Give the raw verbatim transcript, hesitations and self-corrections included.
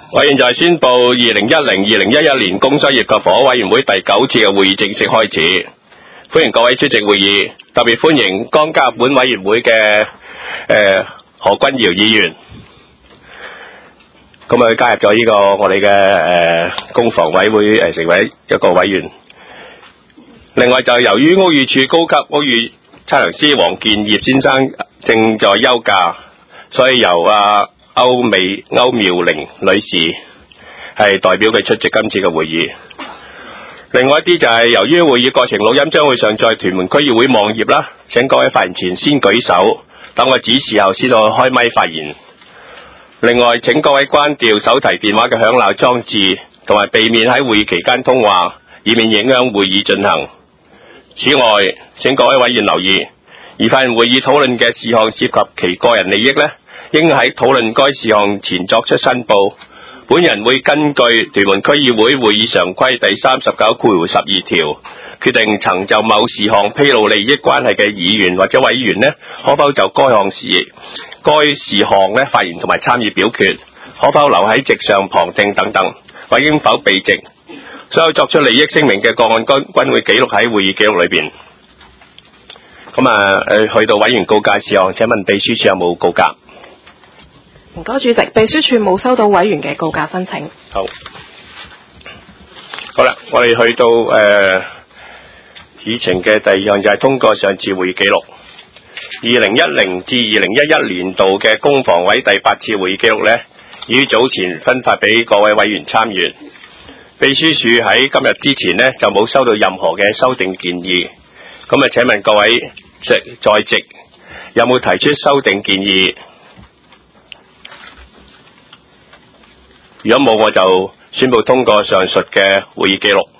我現在宣布二零一零二零一一年工商業及房屋委員會第九次嘅會議正式開始。歡迎各位出席會議，特別歡迎剛加入本委員會嘅誒、呃、何君堯議員。咁啊，加入咗呢個我哋嘅誒公房委會誒成為一個委員。另外就由於屋宇署高級屋宇測量師黃建業先生正在休假，所以由啊歐美歐妙玲女士係代表佢出席今次嘅會議。另外一啲就係由於會議過程錄音將會上載屯門區議會網頁啦，請各位發言前先舉手，等我指示後先到開咪發言。另外，請各位關掉手提電話嘅響鬧裝置，同埋避免喺會議期間通話，以免影響會議進行。此外，請各位委員留意，而發言會議討論嘅事項涉及其個人利益呢，應喺討論該事項前作出申報。本人會根據屯門區議會會議常規第三十九括十二條，決定曾就某事項披露利益關係嘅議員或者委員呢，可否就該項事該事項呢發言同埋參與表決，可否留喺席上旁聽等等，或應否避席。所有作出利益聲明嘅個案均均會記錄喺會議記錄裏邊。咁啊，誒去到委員告誡事項，請問秘書處有冇告誡？ 唔該，主席，秘書處冇收到委員嘅告誡申請。 好，好啦，我哋去到誒、呃、議程嘅第二項就係通過上次會議記錄。二零一零至二零一一年度嘅公房委第八次會議記錄呢，已於早前分發俾各位委員參閱。秘書處喺今日之前呢，就冇收到任何嘅修訂建議。咁啊，請問各位在在席有冇提出修訂建議？如果冇，我就宣布通過上述嘅會議記錄。